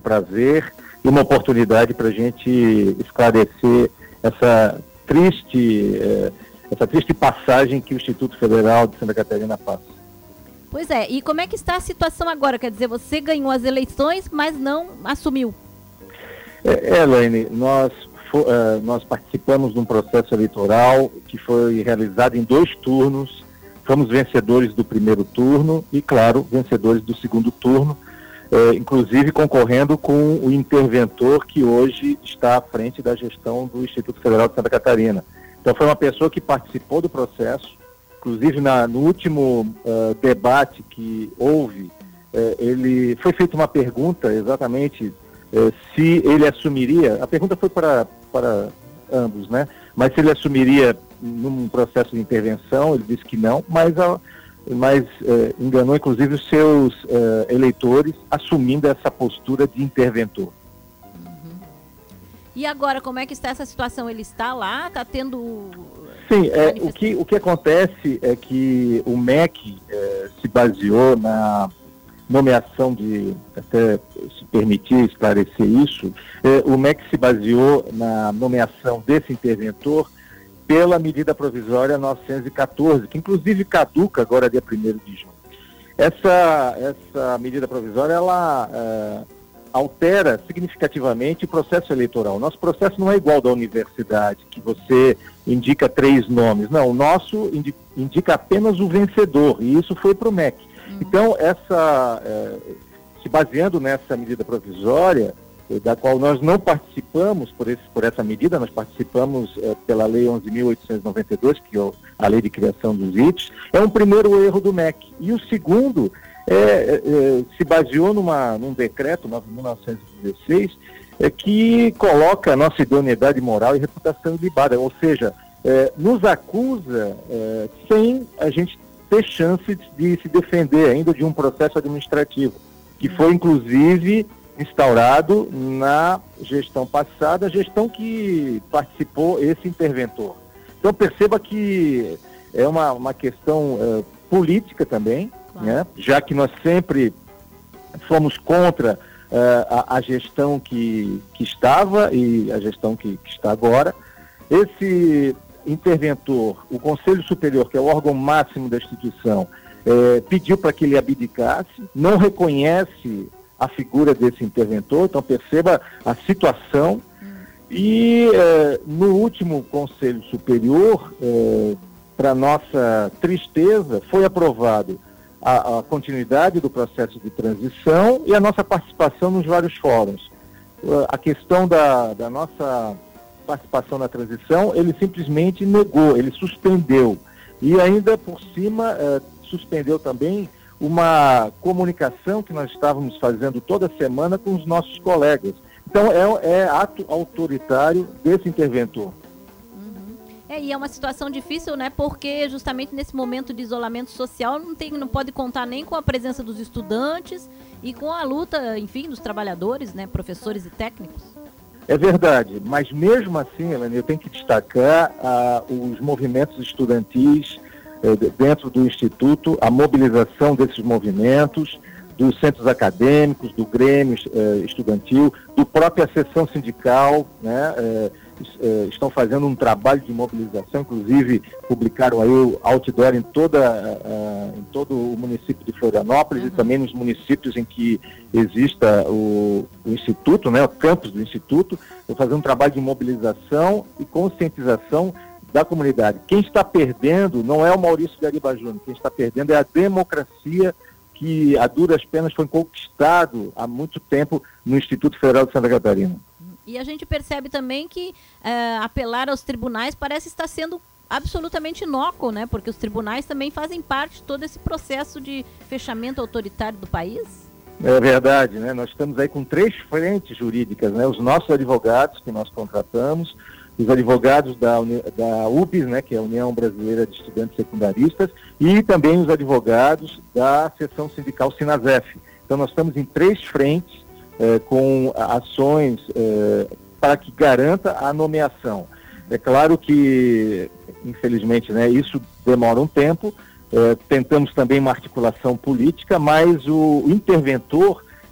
prazer e uma oportunidade para a gente esclarecer essa triste passagem que o Instituto Federal de Santa Catarina passa. Pois é, e como é que está a situação agora? Quer dizer, você ganhou as eleições, mas não assumiu. Elaine, nós participamos de um processo eleitoral que foi realizado em 2 turnos. Fomos vencedores do primeiro turno e, claro, vencedores do segundo turno, inclusive concorrendo com o interventor que hoje está à frente da gestão do Instituto Federal de Santa Catarina. Então foi uma pessoa que participou do processo, inclusive no último debate que houve, foi feita uma pergunta exatamente se ele assumiria, a pergunta foi para ambos, né? Mas se ele assumiria num processo de intervenção, ele disse que não, mas enganou inclusive os seus eleitores assumindo essa postura de interventor. E agora, como é que está essa situação? Ele está lá? Está tendo... Sim, o que acontece é que o MEC se baseou na nomeação até se permitir esclarecer isso, o MEC se baseou na nomeação desse interventor pela medida provisória 914, que inclusive caduca agora dia 1º de junho. Essa medida provisória, ela altera significativamente o processo eleitoral. Nosso processo não é igual ao da universidade, que você indica 3 nomes. Não, o nosso indica apenas o vencedor, e isso foi para o MEC. Então, se baseando nessa medida provisória, da qual nós não participamos por essa medida, nós participamos pela Lei 11.892, que é a Lei de Criação dos ITs, é um primeiro erro do MEC. E o segundo se baseou num decreto, 9.916, que coloca a nossa idoneidade moral e reputação ilibada, ou seja, nos acusa sem a gente ter chance de se defender ainda de um processo administrativo, que foi inclusive instaurado na gestão passada, a gestão que participou esse interventor. Então perceba que é uma questão política também, né? Já que nós sempre fomos contra a gestão que estava e a gestão que está agora. Esse interventor, o Conselho Superior, que é o órgão máximo da instituição, pediu para que ele abdicasse, não reconhece a figura desse interventor, então perceba a situação. E no último Conselho Superior, para nossa tristeza, foi aprovado a continuidade do processo de transição e a nossa participação nos vários fóruns. A questão da nossa participação na transição, ele simplesmente negou, ele suspendeu. E ainda por cima, suspendeu também uma comunicação que nós estávamos fazendo toda semana com os nossos colegas. Então é ato autoritário desse interventor. E é uma situação difícil, né? Porque justamente nesse momento de isolamento social não pode contar nem com a presença dos estudantes e com a luta, enfim, dos trabalhadores, né? Professores e técnicos. É verdade, mas mesmo assim, Elaine, eu tenho que destacar os movimentos estudantis dentro do Instituto, a mobilização desses movimentos, dos centros acadêmicos, do Grêmio estudantil, do própria seção sindical, né? Estão fazendo um trabalho de mobilização, inclusive publicaram aí o outdoor em todo o município de Florianópolis e também nos municípios em que exista o Instituto, né, o campus do Instituto, fazendo um trabalho de mobilização e conscientização da comunidade. Quem está perdendo não é o Maurício Gariba Júnior, quem está perdendo é a democracia que a duras penas foi conquistado há muito tempo no Instituto Federal de Santa Catarina. E a gente percebe também que apelar aos tribunais parece estar sendo absolutamente inócuo, né? Porque os tribunais também fazem parte de todo esse processo de fechamento autoritário do país. É verdade, né? Nós estamos aí com 3 frentes jurídicas, né? Os nossos advogados que nós contratamos, os advogados da UBS, né? Que é a União Brasileira de Estudantes Secundaristas, e também os advogados da seção sindical Sinasef. Então nós estamos em 3 frentes, com ações para que garanta a nomeação. É claro que, infelizmente, né, isso demora um tempo, tentamos também uma articulação política, mas o interventor,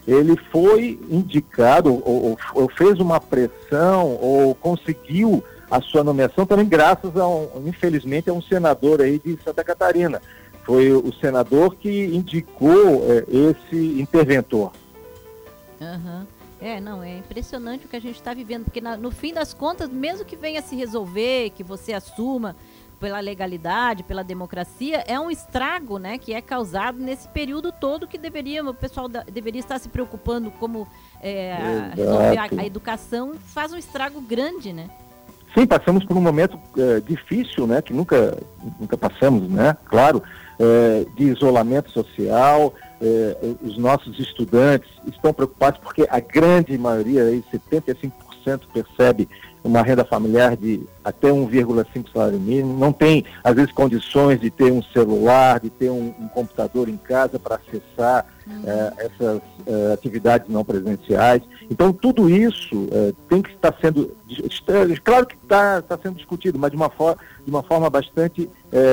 ele foi indicado ou fez uma pressão ou conseguiu a sua nomeação também graças infelizmente, a um senador aí de Santa Catarina. Foi o senador que indicou esse interventor. Uhum. É impressionante o que a gente está vivendo, porque no fim das contas, mesmo que venha se resolver, que você assuma pela legalidade, pela democracia, é um estrago, né, que é causado nesse período todo que o pessoal deveria estar se preocupando como resolver a educação, faz um estrago grande, né? Sim, passamos por um momento difícil, né, que nunca passamos, né, claro, de isolamento social. Os nossos estudantes estão preocupados porque a grande maioria, aí, 75%, percebe uma renda familiar de até 1,5 salário mínimo, não tem, às vezes, condições de ter um celular, de ter um computador em casa para acessar essas atividades não presenciais. Então, tudo isso tem que estar sendo, claro que está sendo discutido, mas de uma forma bastante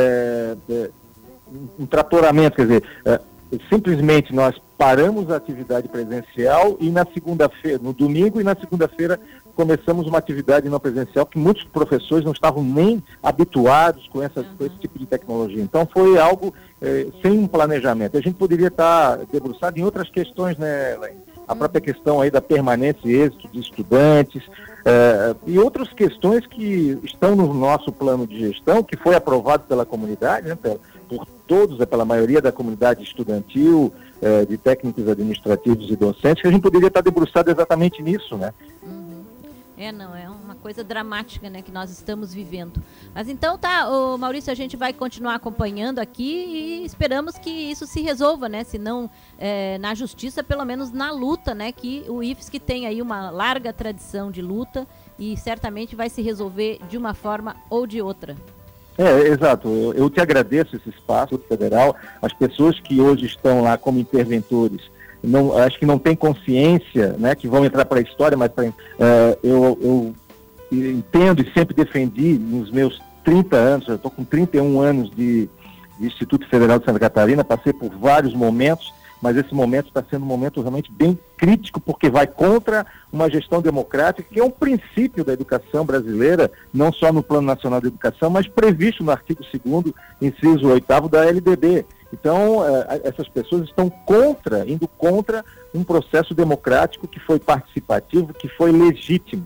um tratoramento, quer dizer, simplesmente nós paramos a atividade presencial e na segunda-feira, no domingo e na segunda-feira, começamos uma atividade não presencial que muitos professores não estavam nem habituados com esse tipo de tecnologia. Então foi algo sem um planejamento. A gente poderia estar debruçado em outras questões, né, Elaine? A própria questão aí da permanência e êxito de estudantes e outras questões que estão no nosso plano de gestão, que foi aprovado pela comunidade, né, por todos, pela maioria da comunidade estudantil, de técnicos administrativos e docentes, que a gente poderia estar debruçado exatamente nisso, né? É uma coisa dramática, né, que nós estamos vivendo. Mas então Maurício, a gente vai continuar acompanhando aqui e esperamos que isso se resolva, né, se não na justiça, pelo menos na luta, né, que o IFSC tem aí uma larga tradição de luta e certamente vai se resolver de uma forma ou de outra. Exato. Eu te agradeço esse espaço federal, as pessoas que hoje estão lá como interventores, acho que não tem consciência, né, que vão entrar para a história, mas eu entendo e sempre defendi nos meus 30 anos, eu estou com 31 anos de Instituto Federal de Santa Catarina, passei por vários momentos, mas esse momento está sendo um momento realmente bem crítico, porque vai contra uma gestão democrática, que é um princípio da educação brasileira, não só no Plano Nacional de Educação, mas previsto no artigo 2º, inciso 8º da LDB. Então, essas pessoas estão indo contra um processo democrático que foi participativo, que foi legítimo.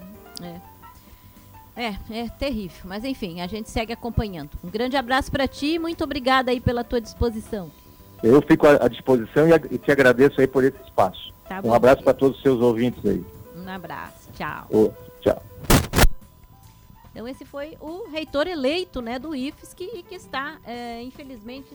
É terrível, mas enfim, a gente segue acompanhando. Um grande abraço para ti e muito obrigada aí pela tua disposição. Eu fico à disposição e te agradeço aí por esse espaço. Tá bom. Um abraço para todos os seus ouvintes aí. Um abraço, tchau. Tchau. Então esse foi o reitor eleito, né, do IFSC e que está, infelizmente,